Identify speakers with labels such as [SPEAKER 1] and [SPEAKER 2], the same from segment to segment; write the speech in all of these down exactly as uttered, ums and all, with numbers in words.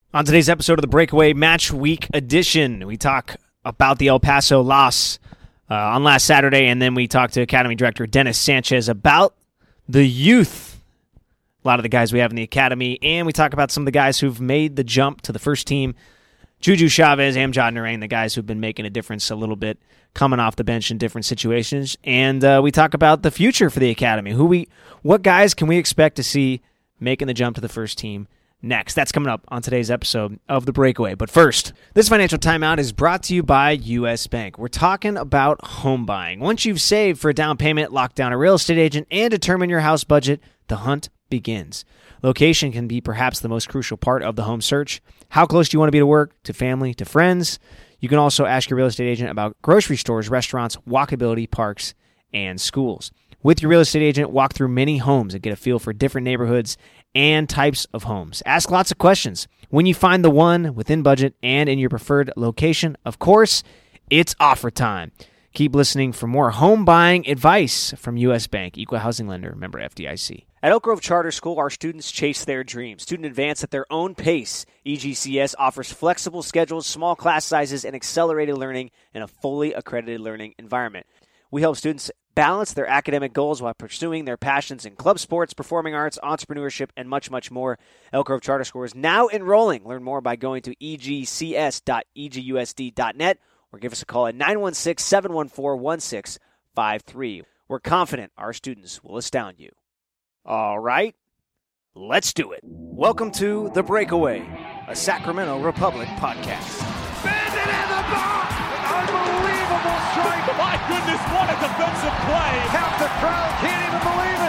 [SPEAKER 1] On today's episode of the Breakaway Match Week Edition, we talk about the El Paso loss uh, on last Saturday, and then we talk to Academy Director Dennis Sanchez about the youth, a lot of the guys we have in the Academy, and we talk about some of the guys who've made the jump to the first team, Juju Chavez, Amjad Narain, the guys who've been making a difference a little bit, coming off the bench in different situations, and uh, we talk about the future for the Academy, who we, what guys can we expect to see making the jump to the first team next. That's coming up on today's episode of The Breakaway. But first, this financial timeout is brought to you by U S Bank. We're talking about home buying. Once you've saved for a down payment, lock down a real estate agent, and determine your house budget, the hunt begins. Location can be perhaps the most crucial part of the home search. How close do you want to be to work, to family, to friends? You can also ask your real estate agent about grocery stores, restaurants, walkability, parks, and schools. With your real estate agent, walk through many homes and get a feel for different neighborhoods and types of homes. Ask lots of questions. When you find the one within budget and in your preferred location, of course, it's offer time. Keep listening for more home buying advice from U S Bank, Equal Housing Lender, member F D I C. At Elk Grove Charter School, our students chase their dreams. Student advance at their own pace. E G C S offers flexible schedules, small class sizes, and accelerated learning in a fully accredited learning environment. We help students balance their academic goals while pursuing their passions in club sports, performing arts, entrepreneurship, and much, much more. Elk Grove Charter School is now enrolling. Learn more by going to e g c s dot e g u s d dot net or give us a call at nine one six, seven one four, one six five three. We're confident our students will astound you. All right, let's do it. Welcome to The Breakaway, a Sacramento Republic podcast.
[SPEAKER 2] Bandit in the box! Unbelievable strike! My goodness, what a defensive play! Half the crowd can't even believe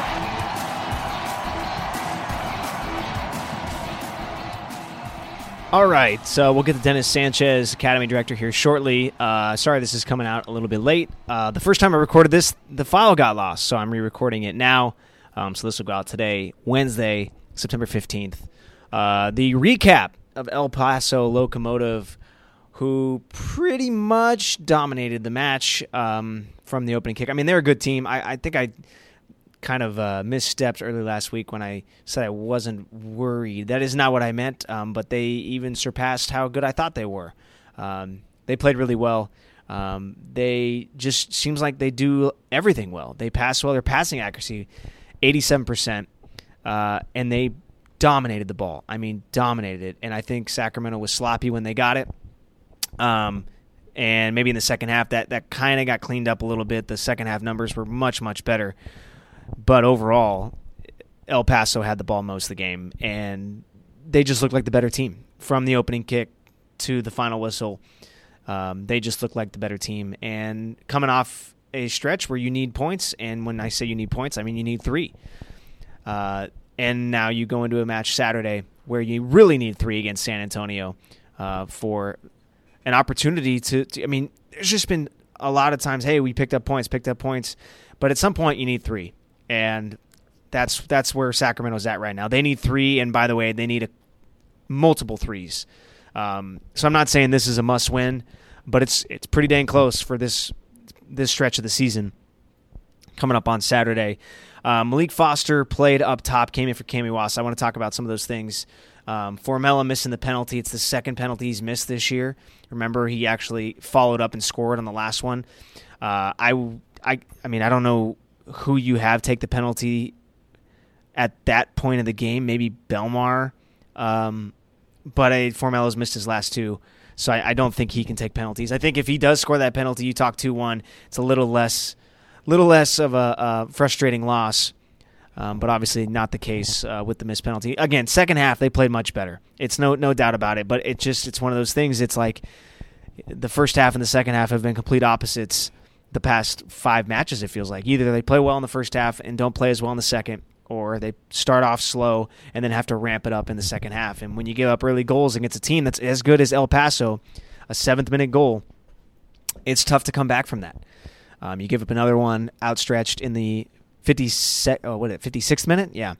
[SPEAKER 1] it! All right, so we'll get to Dennis Sanchez, Academy Director, here shortly. Uh, sorry this is coming out a little bit late. Uh, the first time I recorded this, the file got lost, so I'm re-recording it now. Um, so this will go out today, Wednesday, September fifteenth. Uh, the recap of El Paso Locomotive, who pretty much dominated the match um, from the opening kick. I mean, they're a good team. I, I think I kind of uh, misstepped early last week when I said I wasn't worried. That is not what I meant, um, but they even surpassed how good I thought they were. Um, they played really well. Um, they just seems like they do everything well. They pass well. Their passing accuracy, eighty-seven percent, uh, and they dominated the ball. I mean, dominated it. And I think Sacramento was sloppy when they got it. Um, and maybe in the second half, that, that kind of got cleaned up a little bit. The second half numbers were much, much better. But overall, El Paso had the ball most of the game, and they just looked like the better team. From the opening kick to the final whistle, um, they just looked like the better team. And coming off a stretch where you need points, and when I say you need points, I mean you need three. Uh, and now you go into a match Saturday where you really need three against San Antonio uh, for an opportunity to, to, I mean, there's just been a lot of times, hey, we picked up points, picked up points, but at some point you need three, and that's that's where Sacramento's at right now. They need three, and by the way, they need a, multiple threes. Um, so I'm not saying this is a must-win, but it's it's pretty dang close for this this stretch of the season coming up on Saturday. Uh, Malik Foster played up top, came in for Cami Wass. I want to talk about some of those things. Um, Formella missing the penalty. It's the second penalty he's missed this year. Remember, he actually followed up and scored on the last one. Uh, I, I, I mean, I don't know who you have take the penalty at that point of the game. Maybe Belmar, um, but I, Formella's missed his last two, so I, I don't think he can take penalties. I think if he does score that penalty, you talk two one, it's a little less, little less of a, a frustrating loss. Um, but obviously not the case uh, with the missed penalty. Again, second half they played much better. It's no no doubt about it. But it just it's one of those things. It's like the first half and the second half have been complete opposites the past five matches. It feels like either they play well in the first half and don't play as well in the second, or they start off slow and then have to ramp it up in the second half. And when you give up early goals against a team that's as good as El Paso, a seventh minute goal, it's tough to come back from that. Um, you give up another one outstretched in the fifty oh, what it, fifty-sixth minute? Yeah.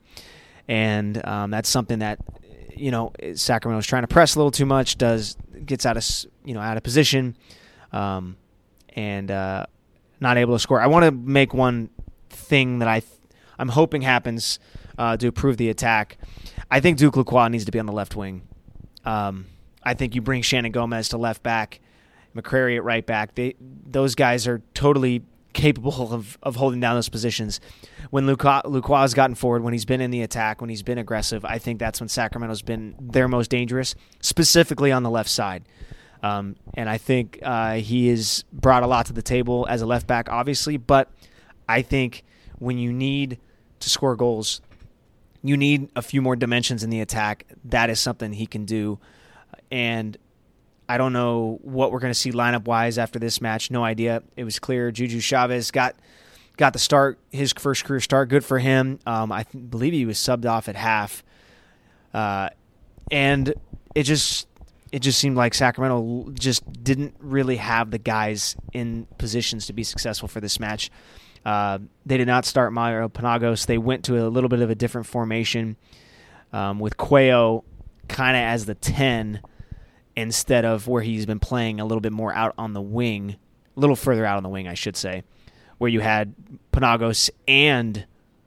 [SPEAKER 1] And um, that's something that, you know, Sacramento's trying to press a little too much, does gets out of, you know, out of position, um, and uh, not able to score. I want to make one thing that I, I'm hoping happens uh, to improve the attack. I think Duke Lacroix needs to be on the left wing. Um, I think you bring Shannon Gomez to left back, McCrary at right back. They those guys are totally capable of, of holding down those positions. When Luqua, Luqua has gotten forward, when he's been in the attack, when he's been aggressive, I think that's when Sacramento's been their most dangerous, specifically on the left side. Um, and I think uh, he has brought a lot to the table as a left back, obviously, but I think when you need to score goals, you need a few more dimensions in the attack. That is something he can do. And I don't know what we're going to see lineup-wise after this match. No idea. It was clear Juju Chavez got got the start, his first career start. Good for him. Um, I th- believe he was subbed off at half. Uh, and it just it just seemed like Sacramento just didn't really have the guys in positions to be successful for this match. Uh, they did not start Mario Panagos. They went to a little bit of a different formation um, with Cuello kind of as the ten, instead of where he's been playing a little bit more out on the wing, a little further out on the wing, I should say, where you had Panagos and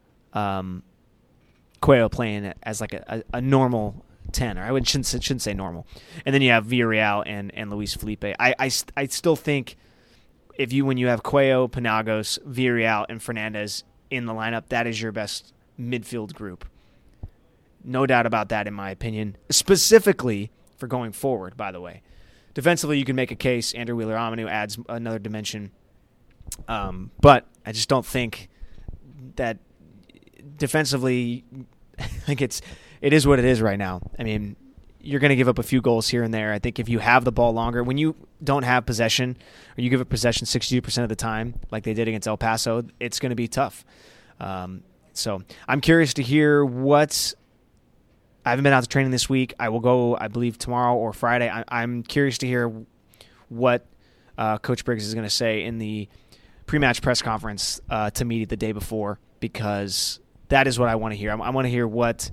[SPEAKER 1] um, Cuello playing as like a, a, a normal ten, or I would, shouldn't, shouldn't say normal. And then you have Villarreal and, and Luis Felipe. I, I, I still think if you when you have Cuello, Panagos, Villarreal, and Fernandez in the lineup, that is your best midfield group. No doubt about that, in my opinion, specifically for going forward, by the way. Defensively, you can make a case. Andrew Wheeler-Amanu adds another dimension. Um, but I just don't think that defensively, I think it's, it is what it is right now. I mean, you're going to give up a few goals here and there. I think if you have the ball longer, when you don't have possession, or you give up possession sixty-two percent of the time, like they did against El Paso, it's going to be tough. Um, so I'm curious to hear what's, I haven't been out to training this week. I will go, I believe, tomorrow or Friday. I, I'm curious to hear what uh, Coach Briggs is going to say in the pre-match press conference uh, to meet the day before, because that is what I want to hear. I, I want to hear what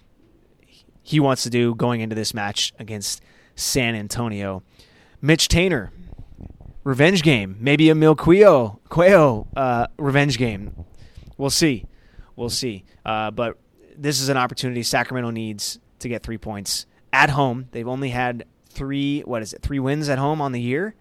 [SPEAKER 1] he wants to do going into this match against San Antonio. Mitch Tainer, revenge game. Maybe a Mil Cuello, Cuello uh, revenge game. We'll see. We'll see. Uh, but this is an opportunity Sacramento needs to get three points at home. They've only had three, what is it, three wins at home on the year.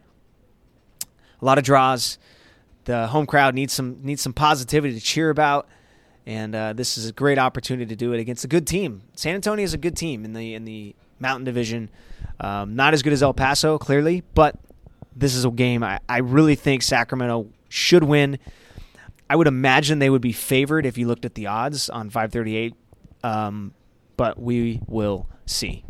[SPEAKER 1] A lot of draws. The home crowd needs some needs some positivity to cheer about, and uh, this is a great opportunity to do it against a good team. San Antonio is a good team in the in the Mountain Division. Um, not as good as El Paso, clearly, but this is a game I, I really think Sacramento should win. I would imagine they would be favored if you looked at the odds on five thirty-eight, um, but we will see.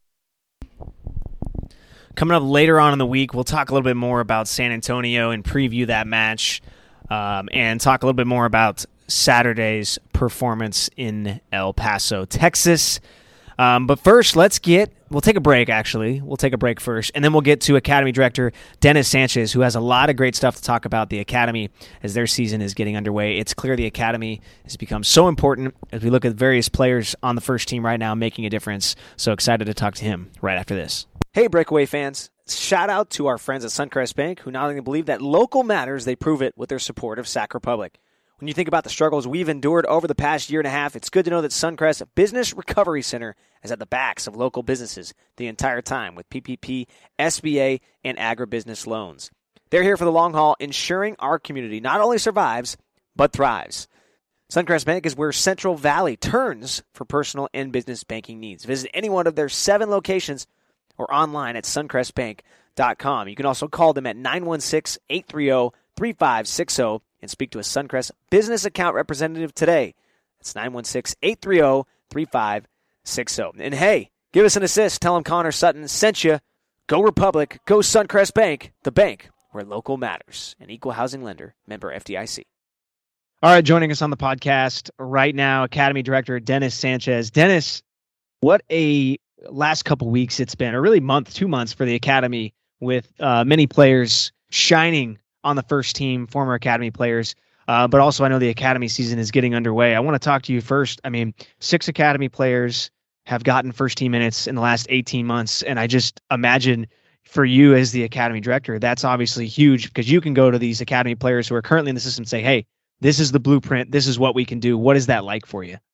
[SPEAKER 1] Coming up later on in the week, we'll talk a little bit more about San Antonio and preview that match, um, and talk a little bit more about Saturday's performance in El Paso, Texas. Um, but first, let's get, we'll take a break, actually. We'll take a break first, and then we'll get to Academy Director Dennis Sanchez, who has a lot of great stuff to talk about the Academy as their season is getting underway. It's clear the Academy has become so important as we look at various players on the first team right now making a difference. So excited to talk to him right after this. Hey, Breakaway fans. Shout out to our friends at Suncrest Bank, who not only believe that local matters, they prove it with their support of Sac Republic. When you think about the struggles we've endured over the past year and a half, it's good to know that Suncrest Business Recovery Center is at the backs of local businesses the entire time with P P P, S B A, and agribusiness loans. They're here for the long haul, ensuring our community not only survives, but thrives. Suncrest Bank is where Central Valley turns for personal and business banking needs. Visit any one of their seven locations or online at suncrest bank dot com. You can also call them at nine one six, eight three zero, three five six zero and speak to a Suncrest business account representative today. That's nine one six, eight three zero, three five six zero. And hey, give us an assist. Tell them Connor Sutton sent you. Go Republic. Go Suncrest Bank, the bank where local matters. An equal housing lender, member F D I C. All right, joining us on the podcast right now, Academy Director Dennis Sanchez. Dennis, what a last couple weeks it's been, or really month, two months for the Academy, with uh, many players shining on the first team, former Academy players. Uh, but also I know the Academy season is getting underway. I want to talk to you first. I mean, six Academy players have gotten first team minutes in the last eighteen months. And I just imagine for you as the Academy Director, that's obviously huge, because you can go to these Academy players who are currently in the system and say, hey, this is the blueprint. This is what we can do. What is that like for you?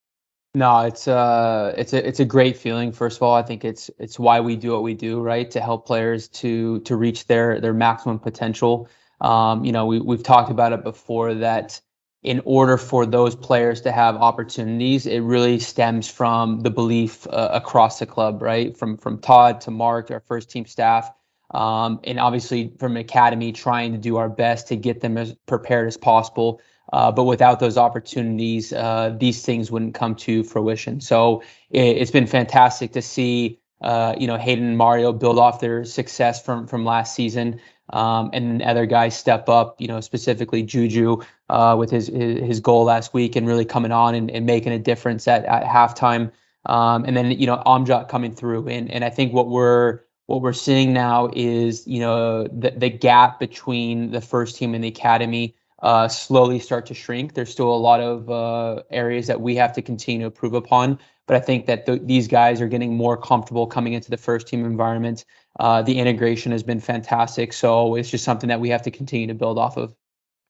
[SPEAKER 3] No, it's uh it's a it's a great feeling. First of all, I think it's it's why we do what we do, right? To help players to to reach their their maximum potential. Um, you know, we we've talked about it before that in order for those players to have opportunities, it really stems from the belief uh, across the club, right? From from Todd to Mark, our first team staff, um, and obviously from academy, trying to do our best to get them as prepared as possible. Uh, but without those opportunities, uh, these things wouldn't come to fruition. So it, it's been fantastic to see, uh, you know, Hayden and Mario build off their success from from last season, um, and other guys step up. You know, specifically Juju uh, with his, his his goal last week and really coming on and, and making a difference at at halftime. Um, and then you know Amjad coming through, and and I think what we're what we're seeing now is you know the the gap between the first team and the academy uh, slowly start to shrink. There's still a lot of uh, areas that we have to continue to improve upon, but I think that th- these guys are getting more comfortable coming into the first team environment. Uh, the integration has been fantastic, so it's just something that we have to continue to build off of.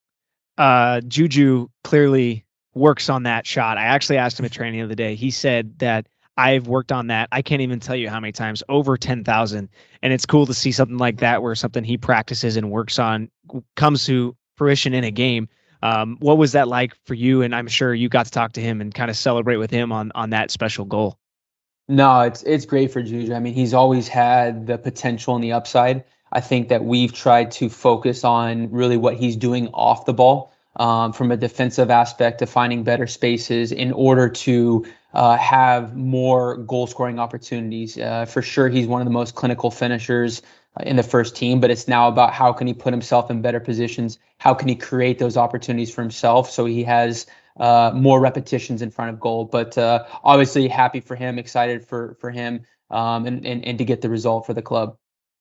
[SPEAKER 1] Uh, Juju clearly works on that shot. I actually asked him at training the other day. He said that I've worked on that. I can't even tell you how many times, over ten thousand. And it's cool to see something like that where something he practices and works on comes to fruition in a game. Um, what was that like for you? And I'm sure you got to talk to him and kind of celebrate with him on on that special goal.
[SPEAKER 3] No, it's it's great for Juju. I mean, he's always had the potential and the upside. I think that we've tried to focus on really what he's doing off the ball, um, from a defensive aspect to finding better spaces in order to uh, have more goal scoring opportunities. Uh, for sure, he's one of the most clinical finishers uh, in the first team, but it's now about how can he put himself in better positions? How can he create those opportunities for himself so he has uh, more repetitions in front of goal? But uh, obviously, happy for him, excited for for him, um, and, and and to get the result for the club.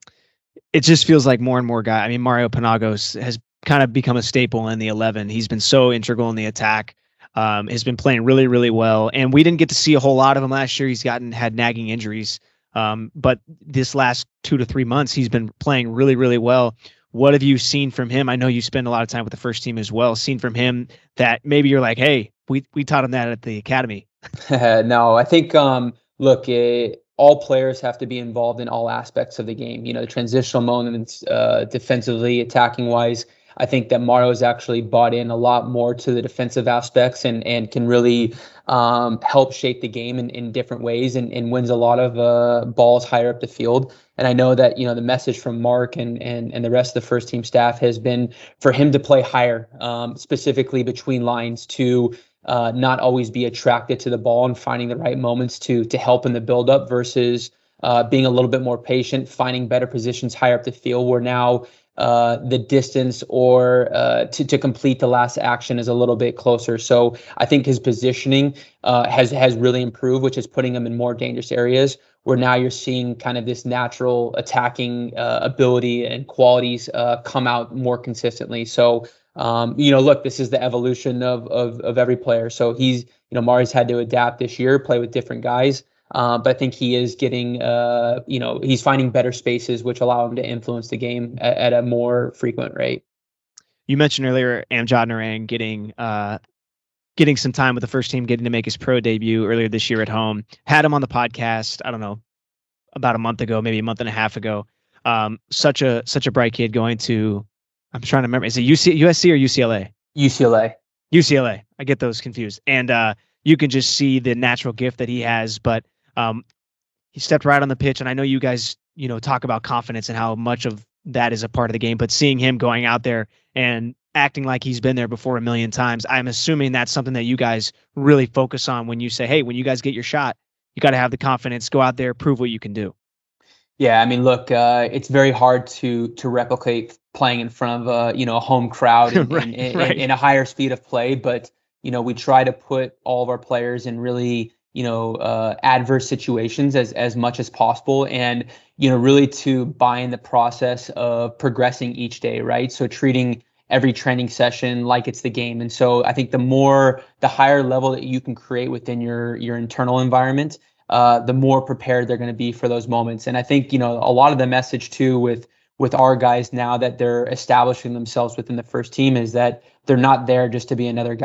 [SPEAKER 1] It just feels like more and more guy. I mean, Mario Panagos has kind of become a staple in the eleven. He's been so integral in the attack. Um, has been playing really, really well. And we didn't get to see a whole lot of him last year. He's gotten had nagging injuries. Um, but this last two to three months, he's been playing really, really well. What have you seen from him? I know you spend a lot of time with the first team as well. Seen from him that maybe you're like, hey, we we taught him that at the academy.
[SPEAKER 3] No, I think um, look, eh, all players have to be involved in all aspects of the game. You know, the transitional moments, uh, defensively, attacking wise. I think that Mario has actually bought in a lot more to the defensive aspects and and can really um, help shape the game in, in different ways and, and wins a lot of uh, balls higher up the field. And I know that you know the message from Mark and and and the rest of the first team staff has been for him to play higher, um, specifically between lines to uh, not always be attracted to the ball and finding the right moments to to help in the buildup versus uh, being a little bit more patient, finding better positions higher up the field where now uh, the distance or uh, to, to complete the last action is a little bit closer. So I think his positioning uh, has has really improved, which is putting him in more dangerous areas where now you're seeing kind of this natural attacking uh, ability and qualities uh, come out more consistently. So, um, you know, look, this is the evolution of, of of every player. So he's, you know, Mari's had to adapt this year, play with different guys. Uh, but I think he is getting, uh, you know, he's finding better spaces which allow him to influence the game at, at a more frequent rate.
[SPEAKER 1] You mentioned earlier Amjad Narang getting uh, getting some time with the first team, getting to make his pro debut earlier this year at home. Had him on the podcast, I don't know, about a month ago, maybe a month and a half ago. Um, such a such a bright kid going to, I'm trying to remember, is it U C, U S C or U C L A?
[SPEAKER 3] U C L A.
[SPEAKER 1] U C L A. I get those confused. And uh, you can just see the natural gift that he has, but um, he stepped right on the pitch. And I know you guys, you know, talk about confidence and how much of that is a part of the game, but seeing him going out there and acting like he's been there before a million times, I'm assuming that's something that you guys really focus on when you say, hey, when you guys get your shot, you got to have the confidence, go out there, prove what you can do.
[SPEAKER 3] Yeah, I mean, look, uh, it's very hard to to replicate playing in front of a you know a home crowd in,
[SPEAKER 1] right,
[SPEAKER 3] in, in,
[SPEAKER 1] right.
[SPEAKER 3] in a higher speed of play, but you know we try to put all of our players in really you know uh, adverse situations as as much as possible, and you know really to buy in the process of progressing each day, right? So treating every training session like it's the game, and so I think the more the higher level that you can create within your your internal environment, uh, the more prepared they're going to be for those moments. And I think, you know, a lot of the message too with with our guys now that they're establishing themselves within the first team is that they're not there just to be another guy.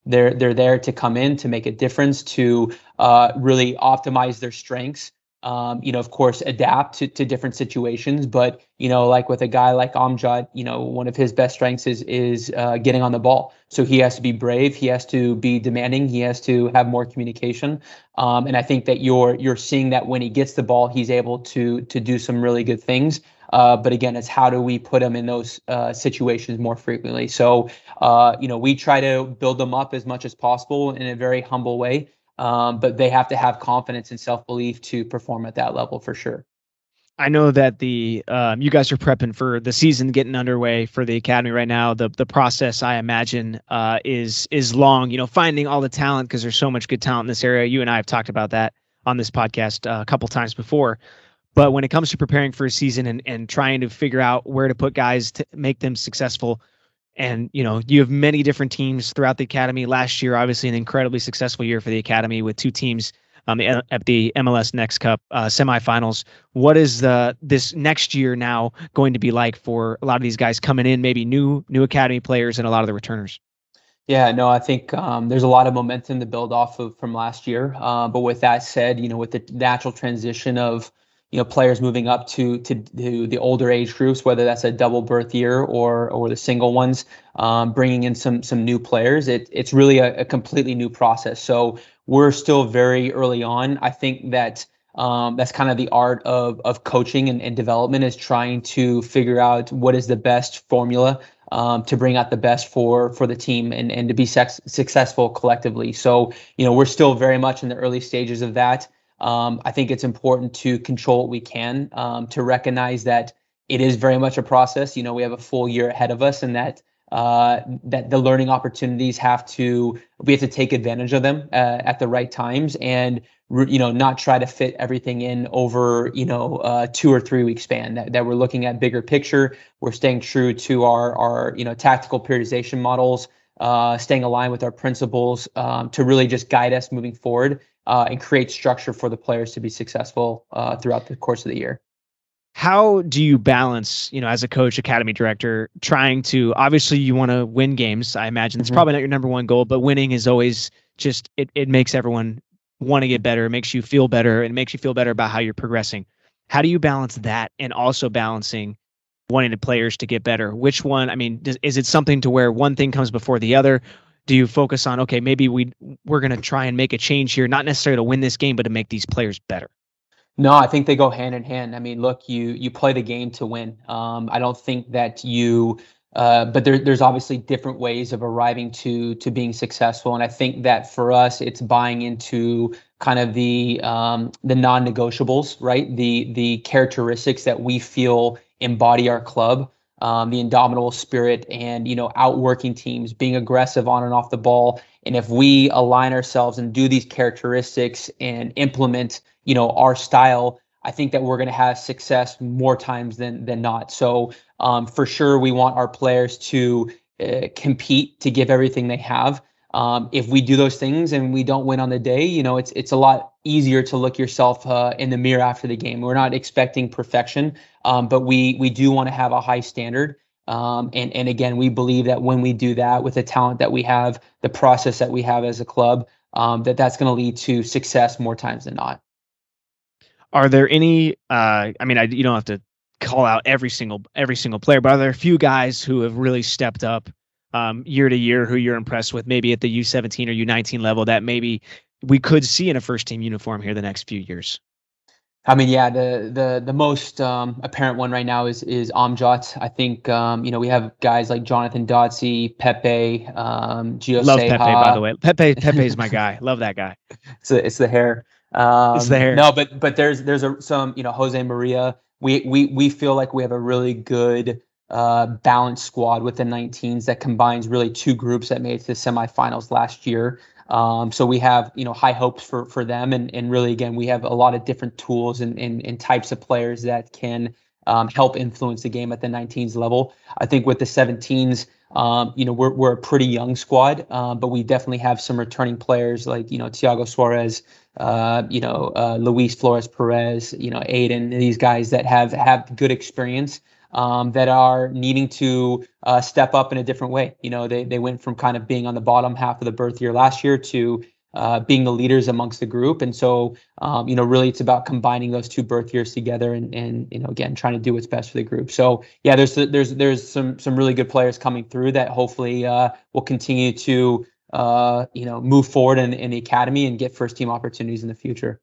[SPEAKER 3] They're they're there to come in to make a difference, to uh, really optimize their strengths. Um, you know, of course, adapt to, to different situations. But, you know, like with a guy like Amjad, you know, one of his best strengths is is uh, getting on the ball. So he has to be brave. He has to be demanding. He has to have more communication. Um, and I think that you're you're seeing that when he gets the ball, he's able to to do some really good things. Uh, but again, it's how do we put him in those uh, situations more frequently? So, uh, you know, we try to build them up as much as possible in a very humble way. Um, but they have to have confidence and self-belief to perform at that level for sure.
[SPEAKER 1] I know that the um, you guys are prepping for the season getting underway for the academy right now. The the process, I imagine, uh, is is long. You know, finding all the talent, because there's so much good talent in this area. You and I have talked about that on this podcast uh, a couple times before. But when it comes to preparing for a season and and trying to figure out where to put guys to make them successful, and, you know, you have many different teams throughout the academy. Last year, obviously, an incredibly successful year for the academy with two teams um, at the M L S Next Cup uh, semifinals. What is the this next year now going to be like for a lot of these guys coming in, maybe new new academy players and a lot of the returners?
[SPEAKER 3] Yeah, no, I think um, there's a lot of momentum to build off of from last year. Uh, but with that said, you know, with the natural transition of you know, players moving up to, to to the older age groups, whether that's a double birth year or or the single ones, um, bringing in some some new players. It it's really a, a completely new process. So we're still very early on. I think that um, that's kind of the art of of coaching and, and development, is trying to figure out what is the best formula um, to bring out the best for for the team and and to be sex- successful collectively. So you know, we're still very much in the early stages of that. Um, I think it's important to control what we can, um, to recognize that it is very much a process. You know, we have a full year ahead of us, and that uh, that the learning opportunities have to we have to take advantage of them uh, at the right times, and you know, not try to fit everything in over you know uh, two or three week span. That, that we're looking at bigger picture. We're staying true to our our you know tactical periodization models, uh, staying aligned with our principles um, to really just guide us moving forward. Uh, and create structure for the players to be successful uh, throughout the course of the year.
[SPEAKER 1] How do you balance, you know, as a coach, academy director, trying to, obviously you want to win games. I imagine it's mm-hmm. probably not your number one goal, but winning is always just, it, it makes everyone want to get better. It makes you feel better. And it makes you feel better about how you're progressing. How do you balance that and also balancing wanting the players to get better? Which one, I mean, does, is it something to where one thing comes before the other? Do you focus on, okay, maybe we, we're going to try and make a change here, not necessarily to win this game, but to make these players better?
[SPEAKER 3] No, I think they go hand in hand. I mean, look, you you play the game to win. Um, I don't think that you, uh, but there, there's obviously different ways of arriving to to being successful. And I think that for us, it's buying into kind of the um, the non-negotiables, right? The the characteristics that we feel embody our club. Um, the indomitable spirit and, you know, outworking teams, being aggressive on and off the ball. And if we align ourselves and do these characteristics and implement, you know, our style, I think that we're going to have success more times than than not. So um, for sure, we want our players to uh, compete, to give everything they have. Um, if we do those things and we don't win on the day, you know, it's it's a lot easier to look yourself uh, in the mirror after the game. We're not expecting perfection, um, but we we do want to have a high standard. Um, and and again, we believe that when we do that with the talent that we have, the process that we have as a club, um, that that's going to lead to success more times than not.
[SPEAKER 1] Are there any? Uh, I mean, I, you don't have to call out every single every single player, but are there a few guys who have really stepped up um, year to year who you're impressed with, maybe at the U seventeen or U nineteen level, that maybe we could see in a first team uniform here the next few years?
[SPEAKER 3] I mean, yeah, the the the most um, apparent one right now is is Amjad. I think um, you know we have guys like Jonathan Dotsie, Pepe, um, Gio
[SPEAKER 1] Love
[SPEAKER 3] Seha.
[SPEAKER 1] Pepe, by the way. Pepe Pepe is my guy. Love that guy.
[SPEAKER 3] It's a, it's the hair. Um,
[SPEAKER 1] it's the hair.
[SPEAKER 3] No, but but there's there's a, some you know Jose Maria. We we we feel like we have a really good uh, balanced squad with the nineteens that combines really two groups that made it to the semifinals last year. Um, so we have, you know, high hopes for, for them. And, and really, again, we have a lot of different tools and, and, and types of players that can um, help influence the game at the nineteens level. I think with the seventeens, um, you know, we're, we're a pretty young squad, uh, but we definitely have some returning players like, you know, Thiago Suarez, uh, you know, uh, Luis Flores Perez, you know, Aiden, these guys that have, have good experience. um, that are needing to uh, step up in a different way. You know, they they went from kind of being on the bottom half of the birth year last year to uh, being the leaders amongst the group. And so, um, you know, really it's about combining those two birth years together and, and, you know, again, trying to do what's best for the group. So yeah, there's, there's, there's some, some really good players coming through that hopefully uh, will continue to, uh, you know, move forward in, in the academy and get first team opportunities in the future.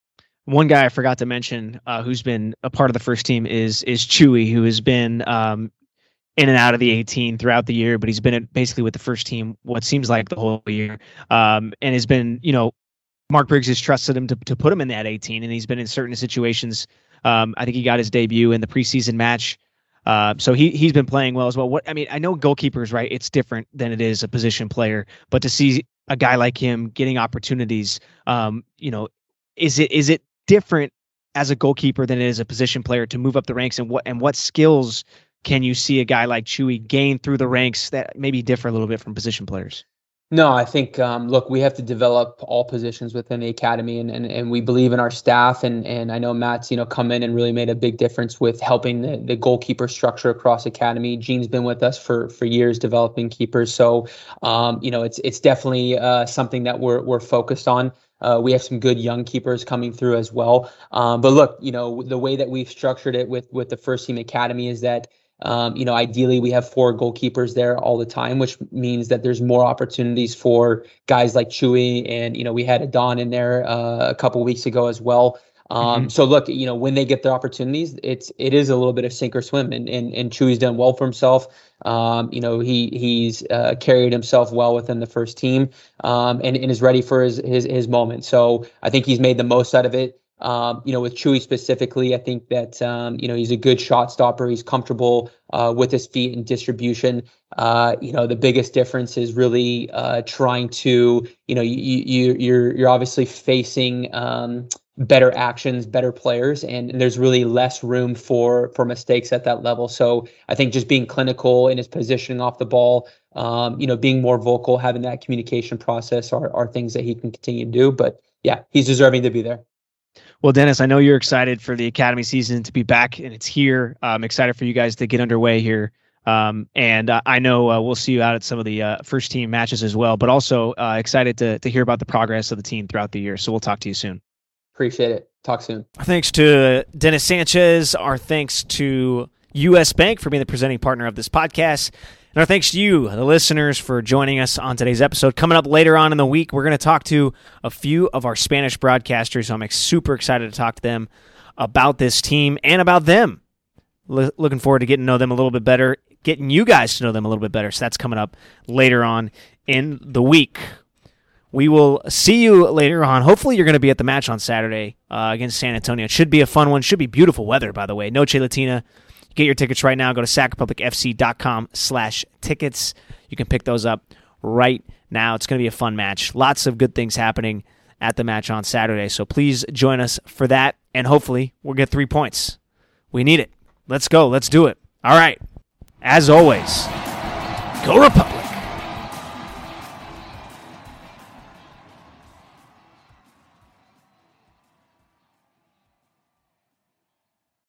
[SPEAKER 1] One guy I forgot to mention uh, who's been a part of the first team is, is Chewy, who has been um, in and out of the eighteen throughout the year, but he's been basically with the first team what seems like the whole year, um, and has been, you know, Mark Briggs has trusted him to to put him in that eighteen, and he's been in certain situations. Um, I think he got his debut in the preseason match, uh, so he he's been playing well as well. What I mean, I know goalkeepers, right? It's different than it is a position player, but to see a guy like him getting opportunities, um, you know, is it is it different as a goalkeeper than it is a position player to move up the ranks, and what and what skills can you see a guy like Chewy gain through the ranks that maybe differ a little bit from position players?
[SPEAKER 3] No, I think, um, look, we have to develop all positions within the academy, and, and, and we believe in our staff. And, and I know Matt's, you know, come in and really made a big difference with helping the, the goalkeeper structure across academy. Gene's been with us for, for years developing keepers. So, um, you know, it's, it's definitely uh, something that we're, we're focused on. Uh, we have some good young keepers coming through as well. Um, but look, you know, the way that we've structured it with, with the first team academy is that, Um, you know, ideally we have four goalkeepers there all the time, which means that there's more opportunities for guys like Chewy. And, you know, we had Adon in there uh, a couple weeks ago as well. Um, mm-hmm. So look, you know, when they get their opportunities, it's, it is a little bit of sink or swim, and, and, and Chewy's done well for himself. Um, you know, he, he's uh, carried himself well within the first team, um, and, and is ready for his, his, his moment. So I think he's made the most out of it. Um, you know, with Chewy specifically, I think that, um, you know, he's a good shot stopper. He's comfortable uh, with his feet and distribution. Uh, you know, the biggest difference is really uh, trying to, you know, you, you, you're, you're obviously facing um, better actions, better players, and, and there's really less room for, for mistakes at that level. So I think just being clinical in his positioning off the ball, um, you know, being more vocal, having that communication process are, are things that he can continue to do. But yeah, he's deserving to be there.
[SPEAKER 1] Well, Dennis, I know you're excited for the academy season to be back, and it's here. I'm excited for you guys to get underway here. Um, and uh, I know uh, we'll see you out at some of the uh, first team matches as well, but also uh, excited to to hear about the progress of the team throughout the year. So we'll talk to you soon.
[SPEAKER 3] Appreciate it. Talk soon.
[SPEAKER 1] Our thanks to Dennis Sanchez. Our thanks to U S Bank for being the presenting partner of this podcast. And our thanks to you, the listeners, for joining us on today's episode. Coming up later on in the week, we're going to talk to a few of our Spanish broadcasters. I'm super excited to talk to them about this team and about them. L- looking forward to getting to know them a little bit better, getting you guys to know them a little bit better. So that's coming up later on in the week. We will see you later on. Hopefully you're going to be at the match on Saturday uh, against San Antonio. It should be a fun one. Should be beautiful weather, by the way. Noche Latina. Get your tickets right now. Go to sac republic f c dot com slash tickets. You can pick those up right now. It's going to be a fun match. Lots of good things happening at the match on Saturday. So please join us for that, and hopefully we'll get three points. We need it. Let's go. Let's do it. All right. As always, go Republic.